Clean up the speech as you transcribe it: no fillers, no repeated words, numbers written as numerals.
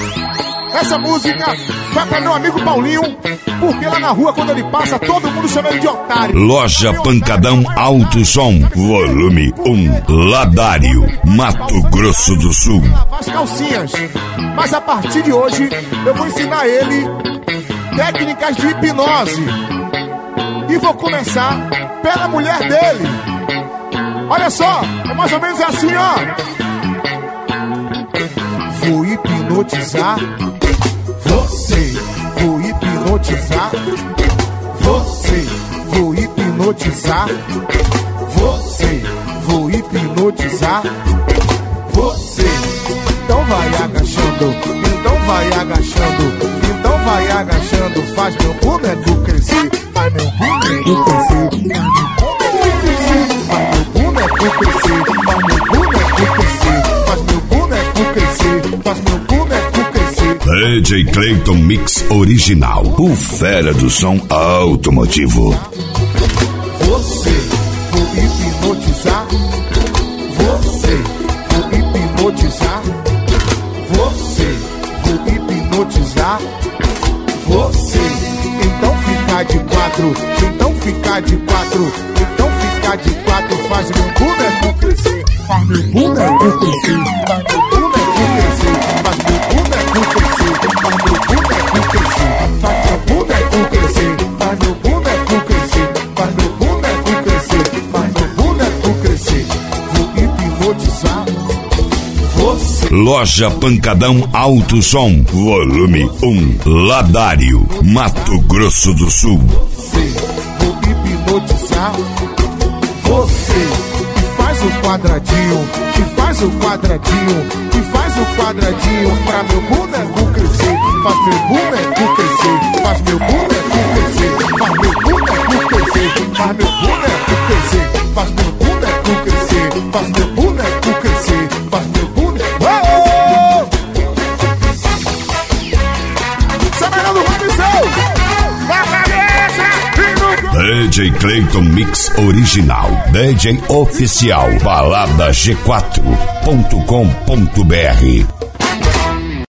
Essa música vai pra meu amigo Paulinho, porque lá na rua, quando ele passa, todo mundo chama ele de otário. Loja Pancadão Alto Som, volume 1, Ladário, Mato Grosso do Sul. As calcinhas. Mas a partir de hoje, eu vou ensinar ele técnicas de hipnose. E vou começar pela mulher dele. Olha só, é mais ou menos assim, ó. Vou hipnotizar você, vou hipnotizar você, vou hipnotizar você, vou hipnotizar você. Então vai agachando, então vai agachando, então vai agachando. Faz meu boneco crescer, faz meu boneco crescer, faz meu boneco crescer, faz meu boneco crescer, faz meu boneco crescer, faz meu boneco crescer. DJ Clayton Mix Original, o fera do som automotivo. Você, vou hipnotizar você, vou hipnotizar você, vou hipnotizar você. Então fica de quatro, então fica de quatro, então fica de quatro. Faz meu boneco crescer, faz meu boneco crescer, faz meu boneco crescer, faz meu boneco crescer, faz meu boneco crescer, faz meu boneco crescer, faz meu boneco crescer, faz meu boneco crescer, faz meu boneco crescer. Vou hipnotizar você. Loja Pancadão Alto Som, volume 1, Ladário, Mato Grosso do Sul. Você, vou hipnotizar você. E faz o quadradinho, e faz o quadradinho, e faz o quadradinho pra meu boneco crescer. Faz meu boneco crescer, faz meu boneco crescer, faz meu boneco crescer, faz meu boneco crescer, faz meu boneco crescer, faz meu boneco crescer, faz meu boneco. DJ Clayton Mix Original, DJ Oficial, baladaG4.com.br.